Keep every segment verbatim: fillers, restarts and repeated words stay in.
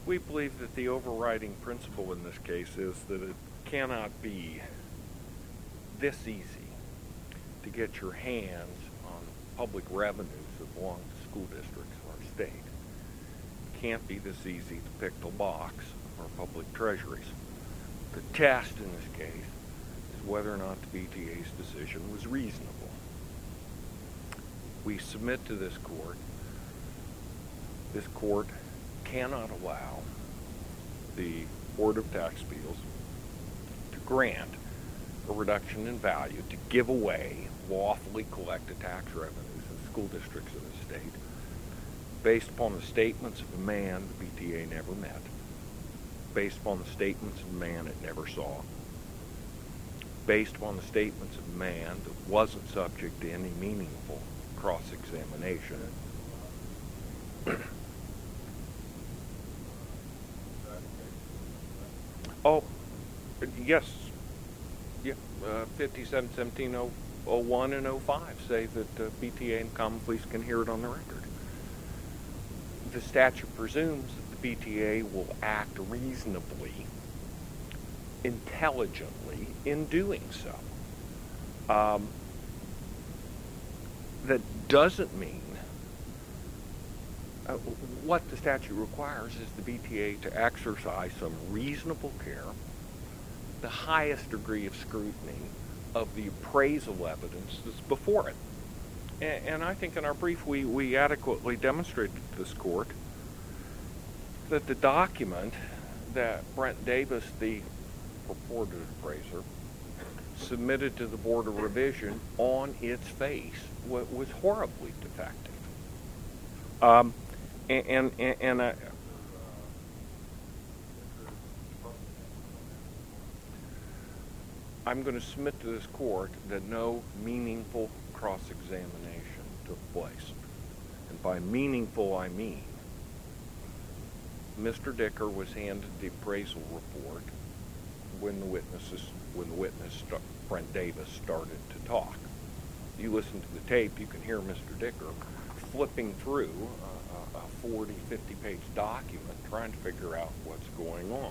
We believe that the overriding principle in this case is that it cannot be this easy to get your hands on public revenues that belong to school districts of our state. It can't be this easy to pick the locks of our public treasuries. The test in this case is whether or not the B T A's decision was reasonable. We submit to this court, this court cannot allow the Board of Tax Appeals to grant a reduction in value to give away lawfully collected tax revenues in school districts of the state based upon the statements of a man the B T A never met, based upon the statements of a man it never saw, based upon the statements of a man that wasn't subject to any meaningful cross-examination. Oh, yes. Yeah, uh, fifty-seven, seventeen, oh one, and oh five say that uh, B T A and Common Pleas can hear it on the record. The statute presumes that the B T A will act reasonably, intelligently in doing so. Um, that doesn't mean Uh, what the statute requires is the B T A to exercise some reasonable care, the highest degree of scrutiny of the appraisal evidence that's before it. And, and I think in our brief we, we adequately demonstrated to this court that the document that Brent Davis, the purported appraiser, submitted to the Board of Revision on its face was, was horribly defective. Um, And, and, and uh, I'm going to submit to this court that no meaningful cross-examination took place. And by meaningful, I mean Mister Dicker was handed the appraisal report when the witnesses, when the witness, Brent Davis, started to talk. You listen to the tape, you can hear Mister Dicker flipping through uh, a forty, fifty page document trying to figure out what's going on.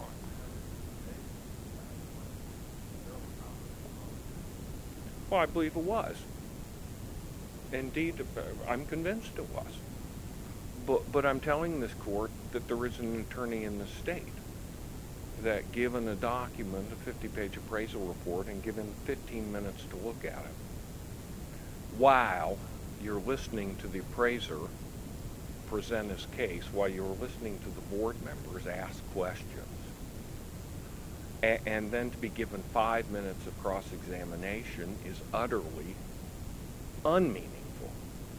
Well, I believe it was. Indeed, I'm convinced it was. But, but I'm telling this court that there is an attorney in the state that, given a document, a fifty page appraisal report, and given fifteen minutes to look at it, while you're listening to the appraiser present his case, while you're listening to the board members ask questions, and, and then to be given five minutes of cross-examination is utterly unmeaningful.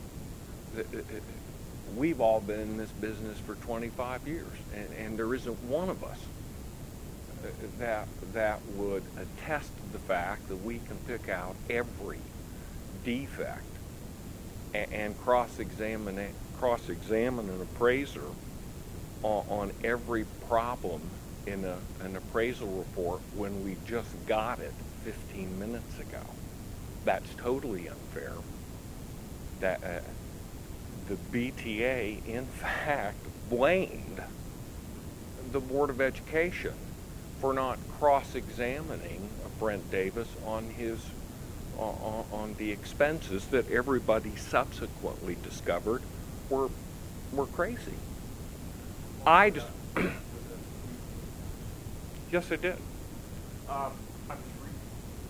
We've all been in this business for twenty-five years, and, and there isn't one of us that that would attest to the fact that we can pick out every defect and, and cross-examine cross-examine an appraiser on, on every problem in a, an appraisal report when we just got it fifteen minutes ago. That's totally unfair. That uh, the B T A, in fact, blamed the Board of Education for not cross-examining Brent Davis on his on, on the expenses that everybody subsequently discovered were were crazy. I just yes, I did. Um, I'm just reading.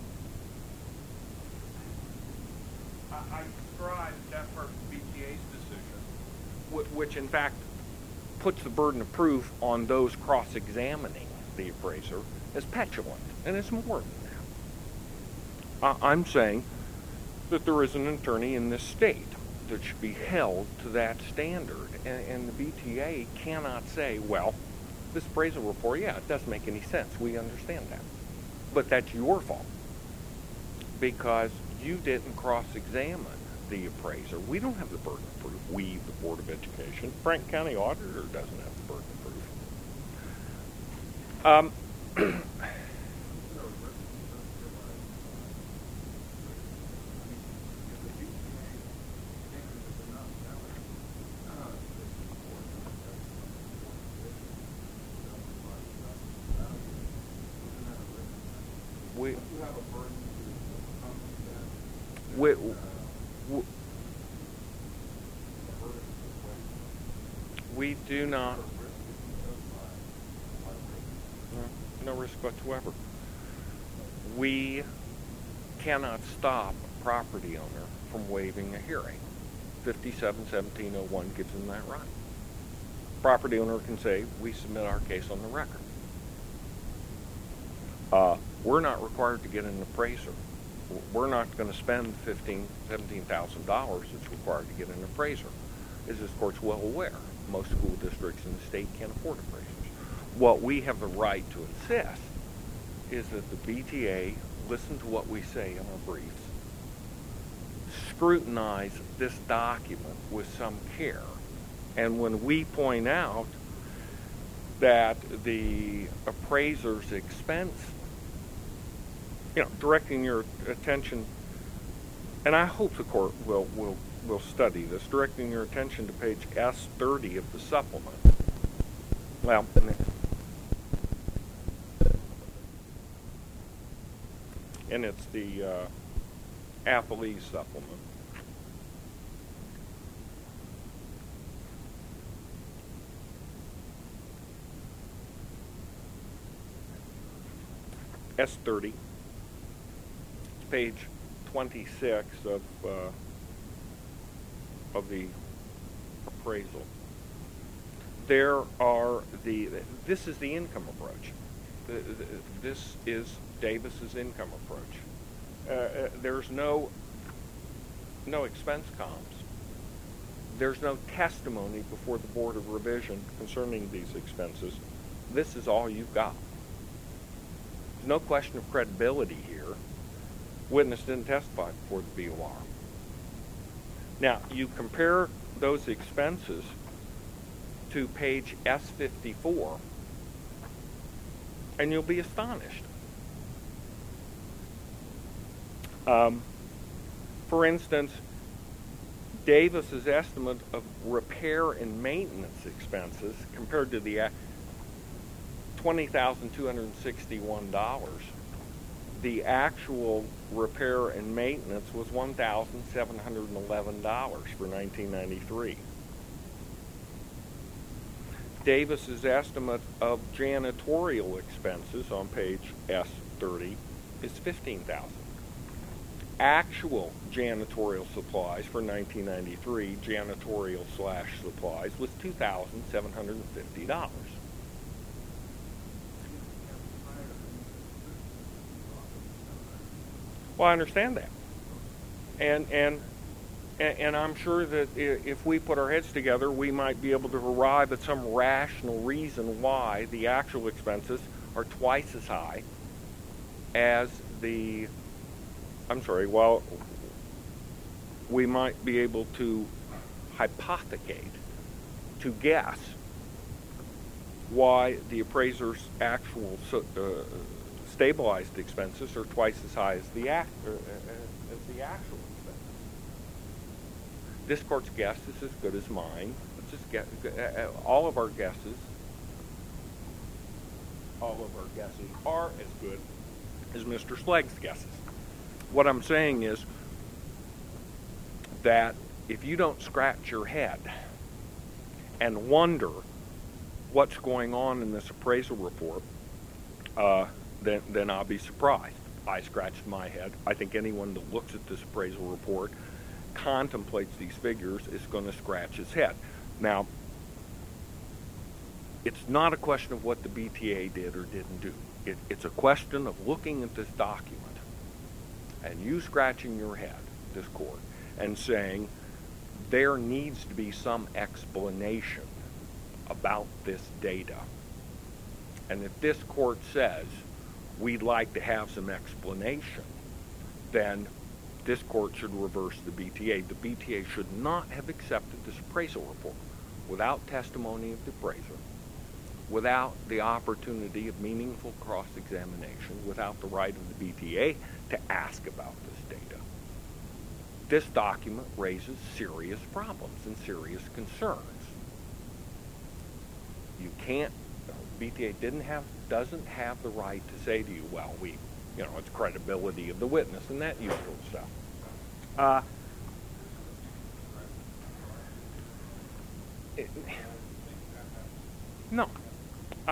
I, I described that part of the B T A's decision, which in fact puts the burden of proof on those cross-examining the appraiser, as petulant, and it's more than that. Uh, I'm saying that there is an attorney in this state that should be held to that standard, and, and the B T A cannot say, well, this appraisal report, yeah, it doesn't make any sense. We understand that. But that's your fault, because you didn't cross-examine the appraiser. We don't have the burden of proof. We, the Board of Education, Franklin County Auditor doesn't have the burden of proof. Um, we, You have a burden to come to that. we, Uh, we, a burden to we do not, risk it by, by risk. no risk whatsoever. We cannot stop a property owner from waiving a hearing. fifty-seven seventeen oh one gives them that right. Property owner can say, we submit our case on the record. Uh, we're not required to get an appraiser. We're not going to spend fifteen, seventeen thousand dollars that's required to get an appraiser. As this court's well aware, most school districts in the state can't afford appraisers. What we have the right to insist is that the B T A listen to what we say in our briefs, scrutinize this document with some care, and when we point out that the appraiser's expense, you know, directing your attention, and I hope the court will will will study this, directing your attention to page S thirty of the supplement. Well, and it's the uh, Appellee supplement. S thirty, it's page twenty-six of uh, of the appraisal. There are the, this is the income approach. The, the, this is Davis's income approach. Uh, uh, there's no no expense comps. There's no testimony before the Board of Revision concerning these expenses. This is all you've got. There's no question of credibility here. Witness didn't testify before the B O R. Now, you compare those expenses to page S fifty-four, and you'll be astonished. Um, for instance, Davis's estimate of repair and maintenance expenses compared to the twenty thousand two hundred sixty-one dollars, the actual repair and maintenance was one thousand seven hundred eleven dollars for nineteen ninety-three. Davis's estimate of janitorial expenses on page S thirty is fifteen thousand dollars. Actual janitorial supplies for nineteen ninety-three, janitorial slash supplies, was two thousand seven hundred fifty dollars. Well, I understand that. And, and, and I'm sure that if we put our heads together, we might be able to arrive at some rational reason why the actual expenses are twice as high as the, I'm sorry, well, we might be able to hypothecate, to guess why the appraiser's actual uh, stabilized expenses are twice as high as the, act, uh, as the actual expenses. This court's guess is as good as mine. Let's just get uh, all of our guesses. All of our guesses are as good as Mister Slegg's guesses. What I'm saying is that if you don't scratch your head and wonder what's going on in this appraisal report, uh, then, then I'll be surprised. I scratched my head. I think anyone that looks at this appraisal report, contemplates these figures, is going to scratch his head. Now, it's not a question of what the B T A did or didn't do. It, it's a question of looking at this document and you scratching your head, this court, and saying there needs to be some explanation about this data. And if this court says we'd like to have some explanation, then this court should reverse the B T A. The B T A should not have accepted this appraisal report without testimony of the appraiser, without the opportunity of meaningful cross-examination, without the right of the B T A to ask about this data. This document raises serious problems and serious concerns. You can't, B T A didn't have, doesn't have the right to say to you, well, we, you know, it's credibility of the witness and that usual stuff. Uh, it, no. Uh,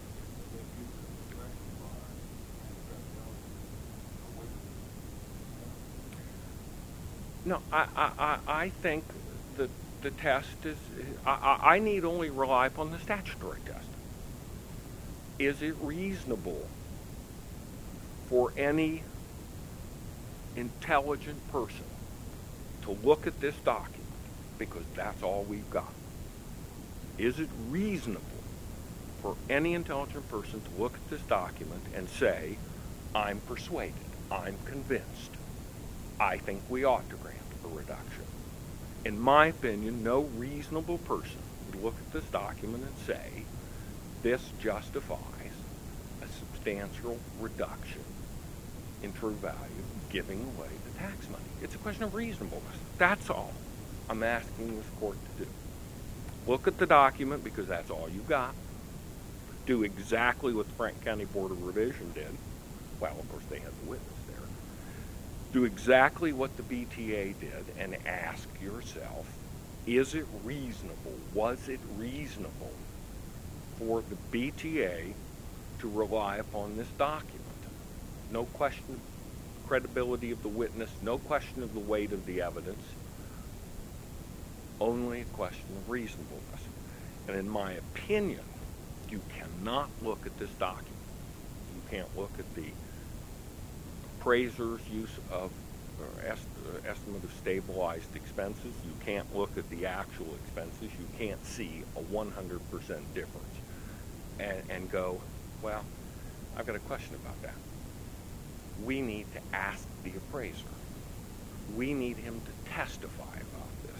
no, I, I, I I think that the test is, I, I need only rely upon the statutory test. Is it reasonable for any intelligent person to look at this document, because that's all we've got? Is it reasonable for any intelligent person to look at this document and say, I'm persuaded, I'm convinced, I think we ought to grant a reduction? In my opinion, no reasonable person would look at this document and say, this justifies a substantial reduction in true value, giving away the tax money. It's a question of reasonableness. That's all I'm asking this court to do. Look at the document, because that's all you've got. Do exactly what the Franklin County Board of Revision did. Well, of course, they had the witness there. Do exactly what the B T A did and ask yourself, is it reasonable, was it reasonable for the B T A to rely upon this document? No question of credibility of the witness, no question of the weight of the evidence, only a question of reasonableness. And in my opinion, you cannot look at this document. You can't look at the appraiser's use of or est- uh, estimate of stabilized expenses. You can't look at the actual expenses. You can't see a one hundred percent difference and, and go, well, I've got a question about that. We need to ask the appraiser. We need him to testify about this.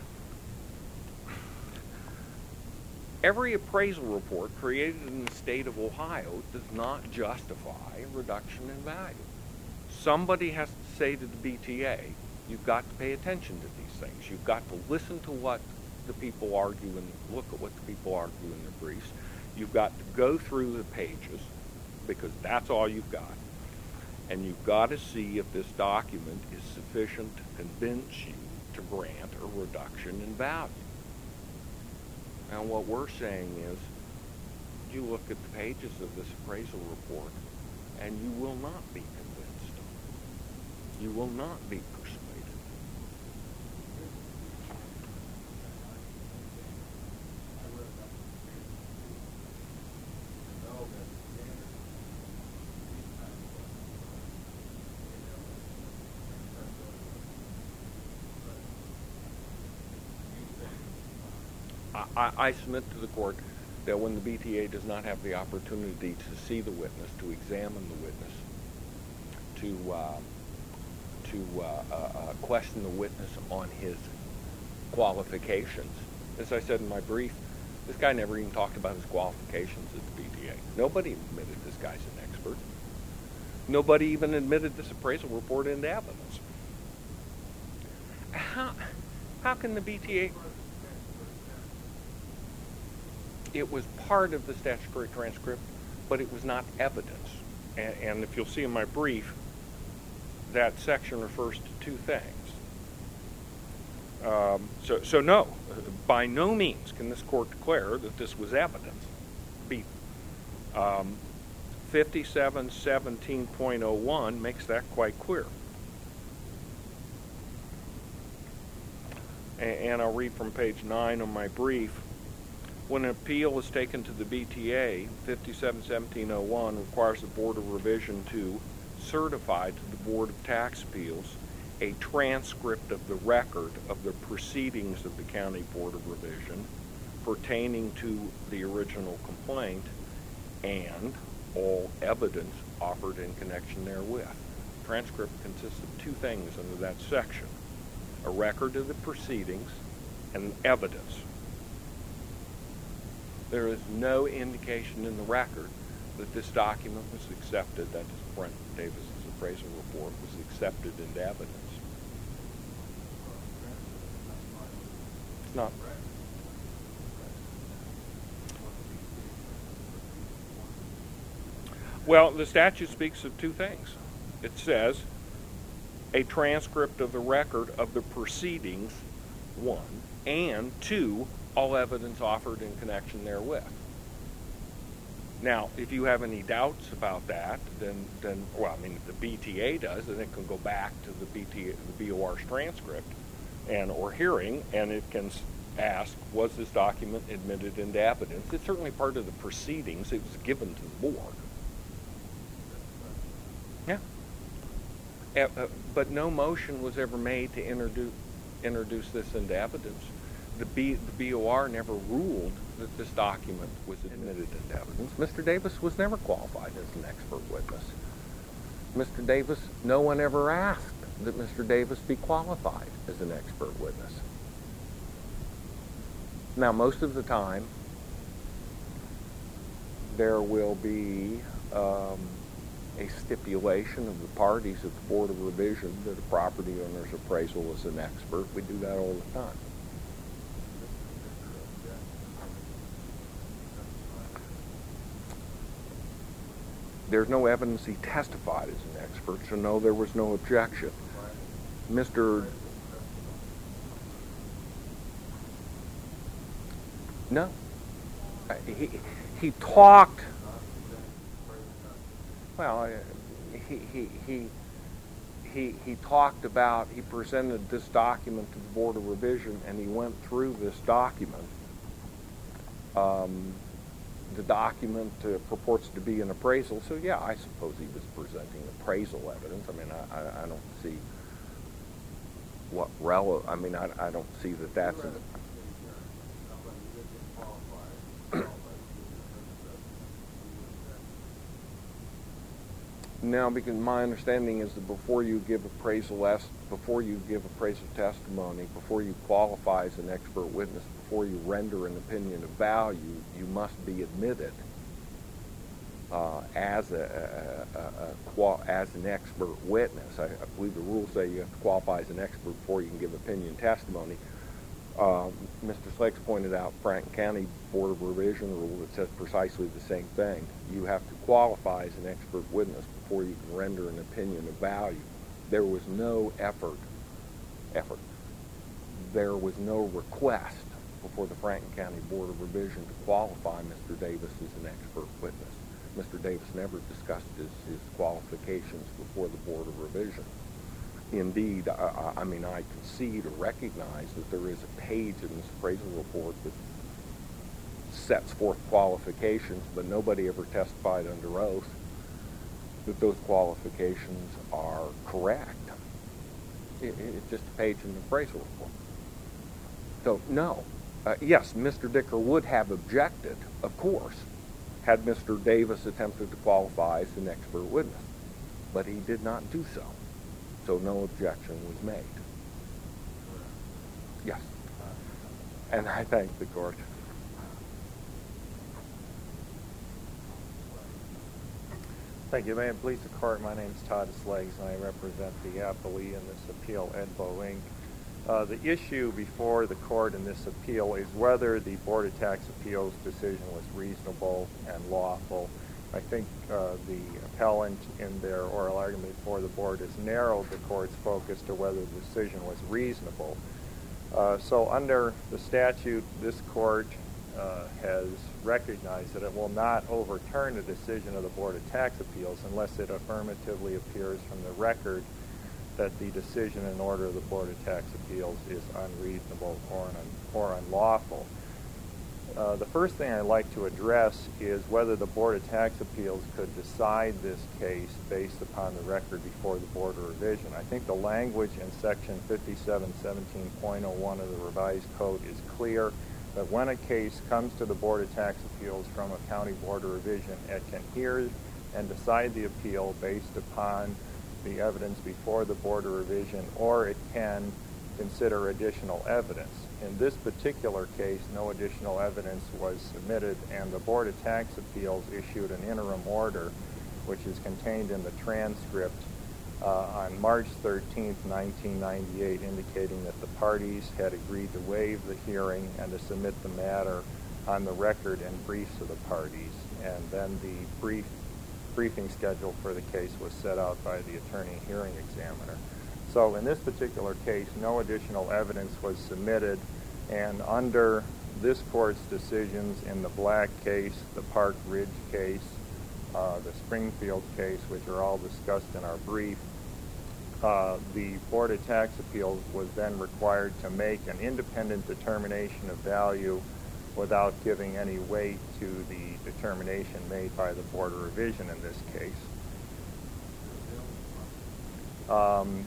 Every appraisal report created in the state of Ohio does not justify a reduction in value. Somebody has to say to the B T A, you've got to pay attention to these things. You've got to listen to what the people argue and look at what the people argue in their briefs. You've got to go through the pages, because that's all you've got. And you've got to see if this document is sufficient to convince you to grant a reduction in value. And what we're saying is, you look at the pages of this appraisal report, and you will not be convinced. You will not be persuaded. I, I submit to the court that when the B T A does not have the opportunity to see the witness, to examine the witness, to uh, to uh, uh, uh, question the witness on his qualifications, as I said in my brief, this guy never even talked about his qualifications at the B T A. Nobody admitted this guy's an expert. Nobody even admitted this appraisal report into evidence. How, how can the B T A... It was part of the statutory transcript, but it was not evidence. And, and if you'll see in my brief, that section refers to two things. Um, so, so no, by no means can this court declare that this was evidence. B, um, fifty-seven seventeen point oh one makes that quite clear. And, and I'll read from page nine of my brief. When an appeal is taken to the B T A, fifty-seven seventeen oh one requires the Board of Revision to certify to the Board of Tax Appeals a transcript of the record of the proceedings of the County Board of Revision pertaining to the original complaint and all evidence offered in connection therewith. The transcript consists of two things under that section: a record of the proceedings and evidence. There is no indication in the record that this document was accepted, that is Brent Davis's appraisal report, was accepted into evidence. It's not. Well, the statute speaks of two things. It says a transcript of the record of the proceedings, one, and two, all evidence offered in connection therewith. Now, if you have any doubts about that, then, then well, I mean, if the B T A does, then it can go back to the B T A, the B O R's transcript and or hearing, and it can ask, was this document admitted into evidence? It's certainly part of the proceedings. It was given to the board. Yeah. Uh, uh, but no motion was ever made to introduce introduce this into evidence. The, B, the B O R never ruled that this document was admitted into evidence. Mister Davis was never qualified as an expert witness. Mister Davis, no one ever asked that Mister Davis be qualified as an expert witness. Now, most of the time, there will be um, a stipulation of the parties at the Board of Revision that a property owner's appraisal is an expert. We do that all the time. There's no evidence he testified as an expert, so no, there was no objection. Mister No. He, he talked, well, he, he, he, he, he talked about, he presented this document to the Board of Revision, and he went through this document. Um, the document uh, purports to be an appraisal, so yeah, I suppose he was presenting appraisal evidence. I mean, I, I, I don't see what rel. I mean, I, I don't see that that's an, now, because my understanding is that before you give appraisal est- before you give appraisal testimony, before you qualify as an expert witness, before you render an opinion of value, you must be admitted uh, as a, a, a, a qual- as an expert witness. I, I believe the rules say you have to qualify as an expert before you can give opinion testimony. Uh, Mister Slicks pointed out Franklin County Board of Revision rule that says precisely the same thing. You have to qualify as an expert witness before you can render an opinion of value. There was no effort, effort. There was no request before the Franklin County Board of Revision to qualify Mister Davis as an expert witness. Mister Davis never discussed his, his qualifications before the Board of Revision. Indeed, I, I mean, I concede or recognize that there is a page in this appraisal report that sets forth qualifications, but nobody ever testified under oath that those qualifications are correct. It, it's just a page in the appraisal report. So, no. Uh, yes, Mister Dicker would have objected, of course, had Mister Davis attempted to qualify as an expert witness, but he did not do so. So no objection was made. Yes. And I thank the court. Thank you. May it please the court, my name is Todd Sleggs, and I represent the appellee in this appeal, Edbo Incorporated. Uh, the issue before the court in this appeal is whether the Board of Tax Appeals decision was reasonable and lawful. I think uh, the appellant in their oral argument before the board has narrowed the court's focus to whether the decision was reasonable. Uh, so under the statute, this court uh, has recognized that it will not overturn the decision of the Board of Tax Appeals unless it affirmatively appears from the record that the decision and order of the Board of Tax Appeals is unreasonable or, un- or unlawful. Uh, the first thing I'd like to address is whether the Board of Tax Appeals could decide this case based upon the record before the Board of Revision. I think the language in Section fifty-seven seventeen point oh one of the revised code is clear that when a case comes to the Board of Tax Appeals from a county Board of Revision, it can hear and decide the appeal based upon the evidence before the Board of Revision, or it can consider additional evidence. In this particular case, no additional evidence was submitted, and the Board of Tax Appeals issued an interim order, which is contained in the transcript uh, on March thirteenth, nineteen ninety-eight, indicating that the parties had agreed to waive the hearing and to submit the matter on the record and briefs of the parties. And then the brief briefing schedule for the case was set out by the attorney hearing examiner. So in this particular case, no additional evidence was submitted, and under this court's decisions in the Black case, the Park Ridge case, uh, the Springfield case, which are all discussed in our brief, uh, the Board of Tax Appeals was then required to make an independent determination of value without giving any weight to the determination made by the Board of Revision in this case. Um,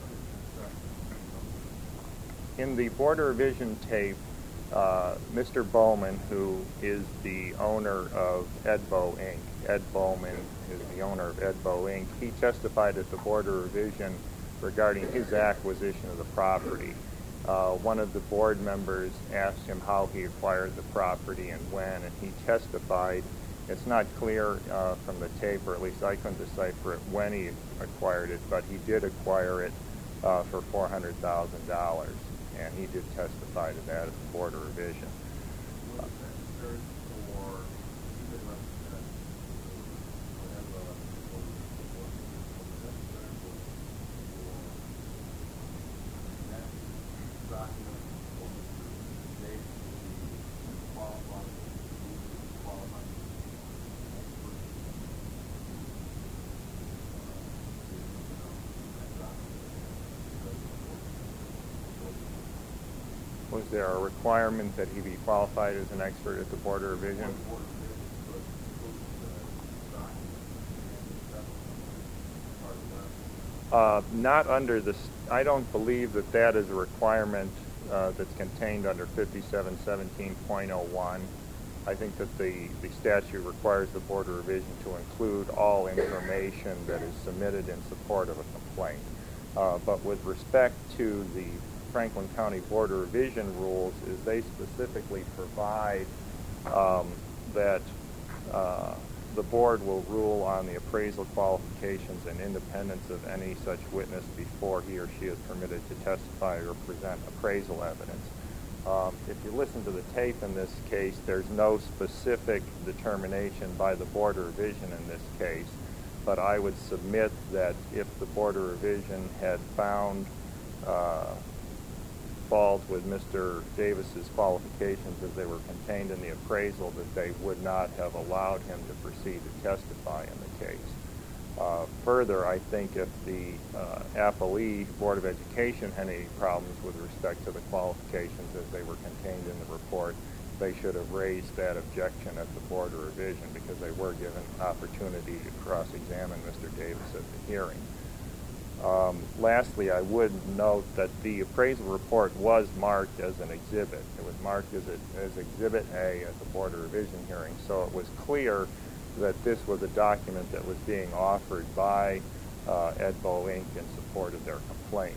in the Board of Revision tape, uh, Mister Bowman, who is the owner of Edbo Incorporated, Ed Bowman is the owner of Edbo Incorporated, he testified at the Board of Revision regarding his acquisition of the property. Uh, one of the board members asked him how he acquired the property and when, and he testified. It's not clear uh, from the tape, or at least I couldn't decipher it, when he acquired it, but he did acquire it uh, for four hundred thousand dollars, and he did testify to that at the Board of Revision. Was necessary for you to represent whatever was necessary for that document for Mister Davis to be qualified, qualified expert? Was there a requirement that he be qualified as an expert at the Board of Revision? Uh, not under the, I don't believe that that is a requirement uh, that's contained under fifty-seven seventeen point oh one. I think that the, the statute requires the Board of Revision to include all information that is submitted in support of a complaint. Uh, but with respect to the Franklin County Board of Revision rules, is they specifically provide um, that uh, the board will rule on the appraisal qualifications and independence of any such witness before he or she is permitted to testify or present appraisal evidence. Um, if you listen to the tape in this case, there's no specific determination by the Board of Revision in this case, but I would submit that if the Board of Revision had found uh, fault with Mister Davis's qualifications as they were contained in the appraisal, that they would not have allowed him to proceed to testify in the case. Uh, further, I think if the uh, Appalachia Board of Education had any problems with respect to the qualifications as they were contained in the report, they should have raised that objection at the Board of Revision, because they were given opportunity to cross-examine Mister Davis at the hearing. Um, lastly, I would note that the appraisal report was marked as an exhibit. It was marked as, a, as Exhibit A at the Board of Revision hearing, so it was clear that this was a document that was being offered by uh, Edbo Incorporated in support of their complaint.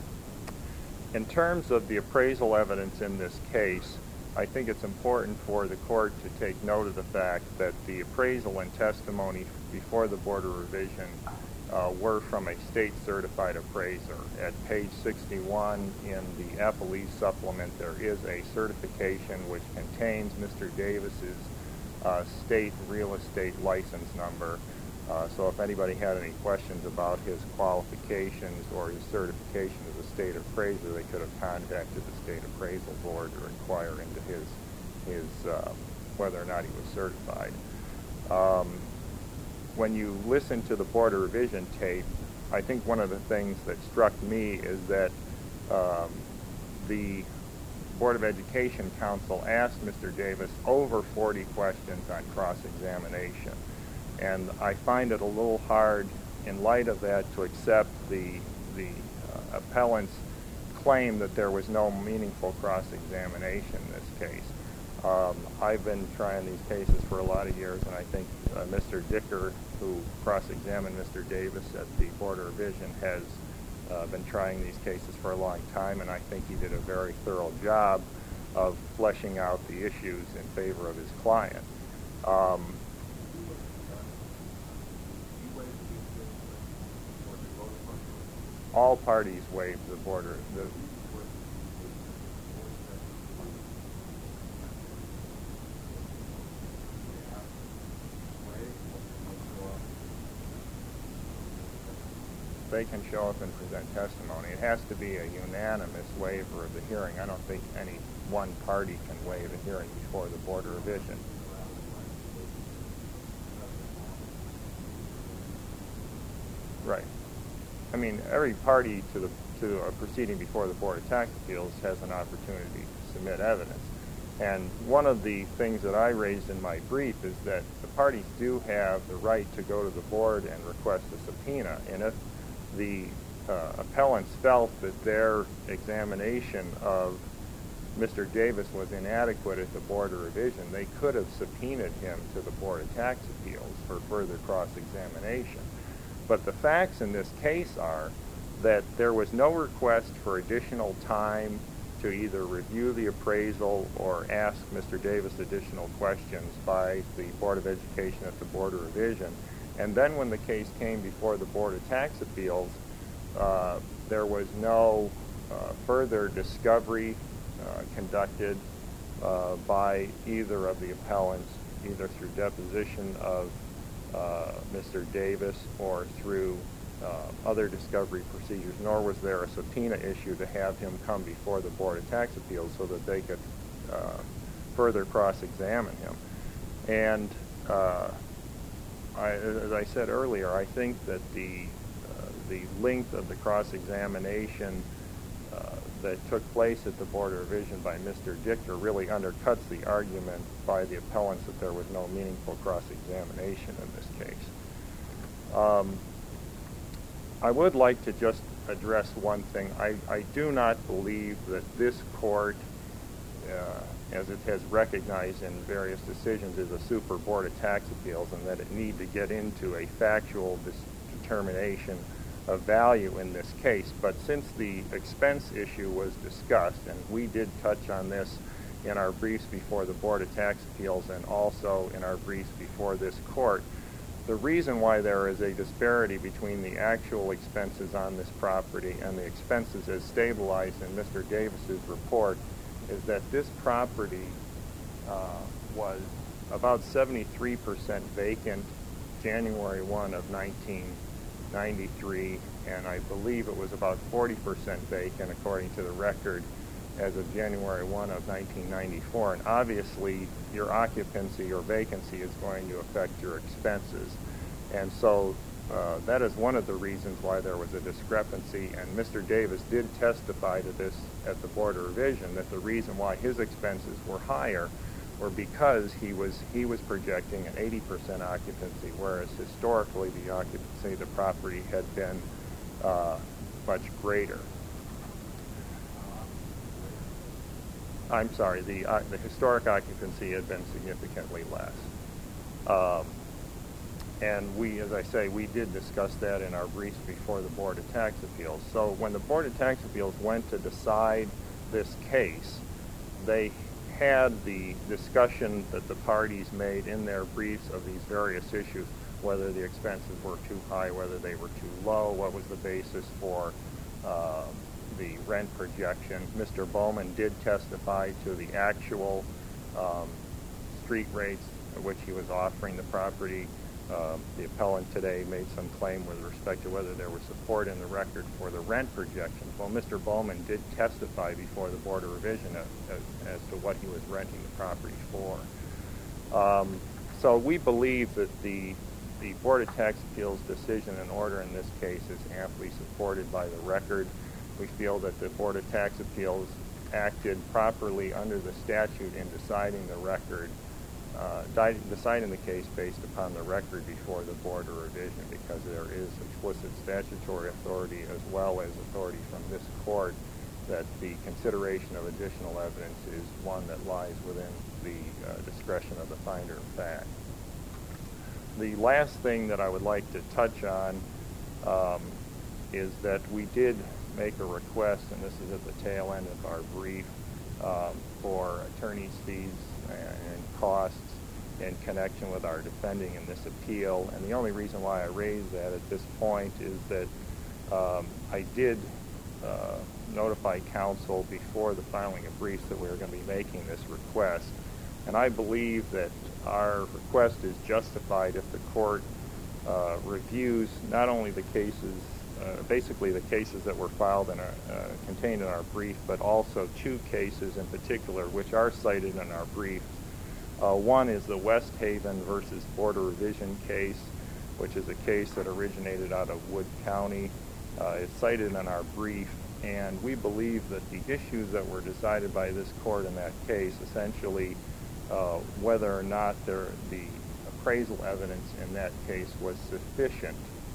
In terms of the appraisal evidence in this case, I think it's important for the court to take note of the fact that the appraisal and testimony before the Board of Revision uh, were from a state-certified appraiser. At page sixty-one in the Appalachia supplement, there is a certification which contains Mister Davis's uh, state real estate license number. Uh, so if anybody had any questions about his qualifications or his certification as a state appraiser, they could have contacted the state appraisal board to inquire into his, his uh, whether or not he was certified. Um, when you listen to the Board of Revision tape, I think one of the things that struck me is that um, the Board of Education counsel asked Mister Davis over forty questions on cross-examination. And I find it a little hard, in light of that, to accept the, the uh, appellant's claim that there was no meaningful cross-examination in this case. Um, I've been trying these cases for a lot of years, and I think uh, Mister Dicker, who cross-examined Mister Davis at the Board of Revision, has uh, been trying these cases for a long time, and I think he did a very thorough job of fleshing out the issues in favor of his client. Um, all parties waived the border. The, they can show up and present testimony. It has to be a unanimous waiver of the hearing. I don't think any one party can waive a hearing before the Board of Revision. Right. I mean, every party to the to a proceeding before the Board of Tax Appeals has an opportunity to submit evidence. And one of the things that I raised in my brief is that the parties do have the right to go to the board and request a subpoena. And if the uh, appellants felt that their examination of Mister Davis was inadequate at the Board of Revision, they could have subpoenaed him to the Board of Tax Appeals for further cross-examination. But the facts in this case are that there was no request for additional time to either review the appraisal or ask Mister Davis additional questions by the Board of Education at the Board of Revision. And then when the case came before the Board of Tax Appeals, uh, there was no uh, further discovery uh, conducted uh, by either of the appellants, either through deposition of uh, Mister Davis or through Uh, other discovery procedures, nor was there a subpoena issue to have him come before the Board of Tax Appeals so that they could uh, further cross-examine him. And uh, I, as I said earlier, I think that the uh, the length of the cross-examination uh, that took place at the Board of Revision by Mister Dichter really undercuts the argument by the appellants that there was no meaningful cross-examination in this case. Um, I would like to just address one thing. I, I do not believe that this court, uh, as it has recognized in various decisions, is a super Board of Tax Appeals, and that it need to get into a factual dis- determination of value in this case. But since the expense issue was discussed, and we did touch on this in our briefs before the Board of Tax Appeals and also in our briefs before this court, the reason why there is a disparity between the actual expenses on this property and the expenses as stabilized in Mister Davis's report is that this property uh, was about seventy-three percent vacant January first of nineteen ninety-three, and I believe it was about forty percent vacant according to the record as of January first of nineteen ninety-four. And obviously your occupancy or vacancy is going to affect your expenses. And so uh, that is one of the reasons why there was a discrepancy. And Mister Davis did testify to this at the Board of Revision, that the reason why his expenses were higher were because he was he was projecting an eighty percent occupancy, whereas historically the occupancy of the property had been uh, much greater. I'm sorry, the uh, the historic occupancy had been significantly less. Um, and we, as I say, we did discuss that in our briefs before the Board of Tax Appeals. So when the Board of Tax Appeals went to decide this case, they had the discussion that the parties made in their briefs of these various issues, whether the expenses were too high, whether they were too low, what was the basis for uh, the rent projection. Mister Bowman did testify to the actual um, street rates at which he was offering the property. Uh, the appellant today made some claim with respect to whether there was support in the record for the rent projections. Well, Mister Bowman did testify before the Board of Revision as, as, as to what he was renting the property for. Um, so we believe that the the Board of Tax Appeals decision and order in this case is amply supported by the record. We feel that the Board of Tax Appeals acted properly under the statute in deciding the record, uh, di- deciding the case based upon the record before the Board of Revision, because there is explicit statutory authority as well as authority from this court that the consideration of additional evidence is one that lies within the uh, discretion of the finder of fact. The last thing that I would like to touch on um, is that we did make a request, and this is at the tail end of our brief, um, for attorney's fees and costs in connection with our defending in this appeal. And the only reason why I raise that at this point is that um, I did uh, notify counsel before the filing of briefs that we were going to be making this request. And I believe that our request is justified if the court uh, reviews not only the cases uh, basically the cases that were filed in our, uh, contained in our brief, but also two cases in particular which are cited in our brief. Uh, one is the West Haven versus Board of Revision case, which is a case that originated out of Wood County. Uh, it's cited in our brief, and we believe that the issues that were decided by this court in that case, essentially uh, whether or not there, the appraisal evidence in that case was sufficient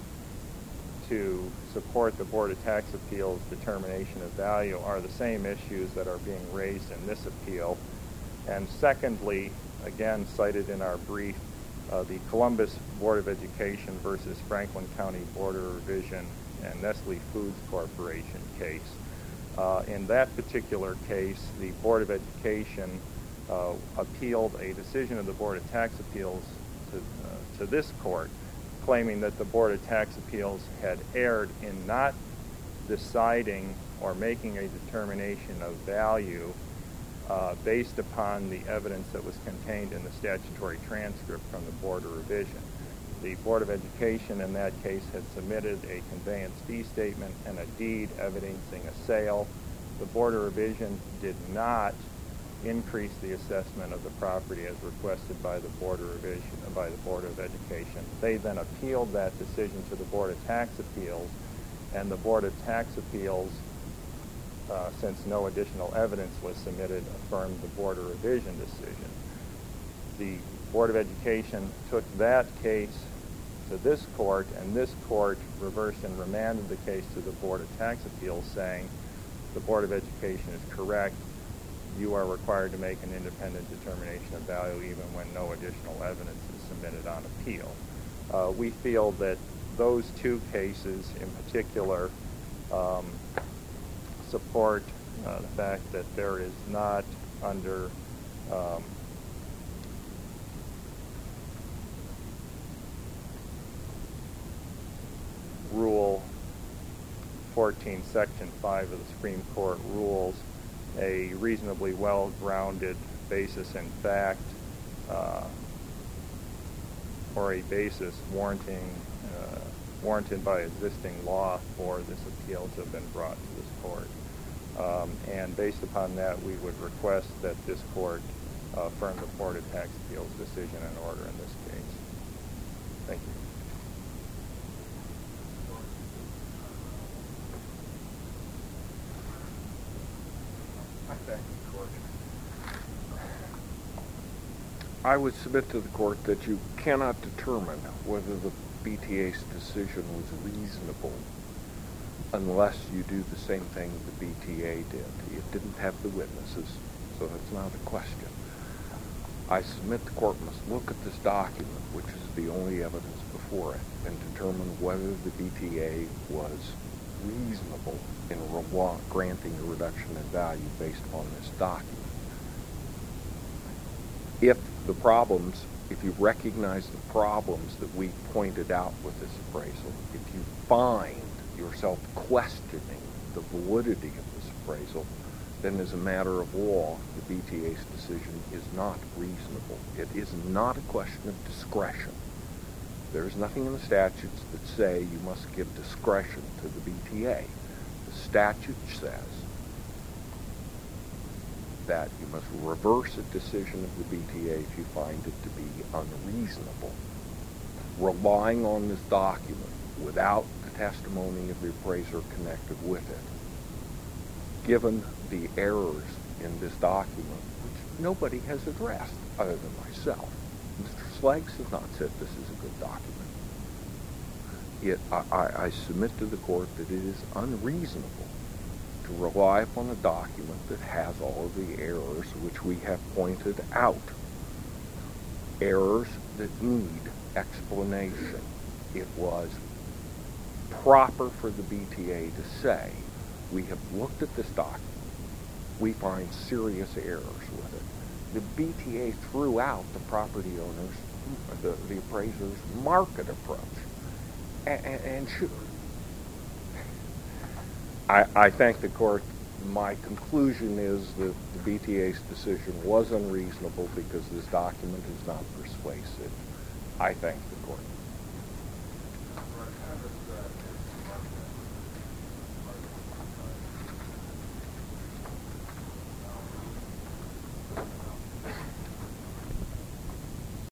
to support the Board of Tax Appeals determination of value, are the same issues that are being raised in this appeal. And secondly, again cited in our brief, uh, the Columbus Board of Education versus Franklin County Board of Revision and Nestle Foods Corporation case. Uh, in that particular case, the Board of Education uh, appealed a decision of the Board of Tax Appeals to, uh, to this court, claiming that the Board of Tax Appeals had erred in not deciding or making a determination of value uh, based upon the evidence that was contained in the statutory transcript from the Board of Revision. The Board of Education in that case had submitted a conveyance fee statement and a deed evidencing a sale. The Board of Revision did not increase the assessment of the property as requested by the Board of Revision, by the Board of Education. They then appealed that decision to the Board of Tax Appeals, and the Board of Tax Appeals, uh, since no additional evidence was submitted, affirmed the Board of Revision decision. The Board of Education took that case to this court, and this court reversed and remanded the case to the Board of Tax Appeals, saying the Board of Education is correct. You are required to make an independent determination of value even when no additional evidence is submitted on appeal. Uh, we feel that those two cases in particular um, support uh, the fact that there is not under um, Rule fourteen, Section five of the Supreme Court rules a reasonably well-grounded basis in fact uh, or a basis warranting uh, warranted by existing law for this appeal to have been brought to this court. Um, and based upon that, we would request that this court uh, affirm the Board of Tax Appeals decision and order in this case. Thank you. I thank the court. I would submit to the court that you cannot determine whether the B T A's decision was reasonable unless you do the same thing the B T A did. It didn't have the witnesses, so that's not a question. I submit the court must look at this document, which is the only evidence before it, and determine whether the B T A was reasonable in re- granting a reduction in value based upon this document. If the problems, if you recognize the problems that we pointed out with this appraisal, if you find yourself questioning the validity of this appraisal, then as a matter of law, the B T A's decision is not reasonable. It is not a question of discretion. There is nothing in the statutes that say you must give discretion to the B T A. The statute says that you must reverse a decision of the B T A if you find it to be unreasonable. Relying on this document without the testimony of the appraiser connected with it, given the errors in this document, which nobody has addressed other than myself. Mister Sleggs has not said this is a good document. It, I, I, I submit to the court that it is unreasonable to rely upon a document that has all of the errors which we have pointed out. Errors that need explanation. It was proper for the B T A to say, we have looked at this document, we find serious errors with it. The B T A threw out the property owners, the, the appraiser's market approach. And, and sure, I, I thank the court. My conclusion is that the B T A's decision was unreasonable because this document is not persuasive. I thank the court.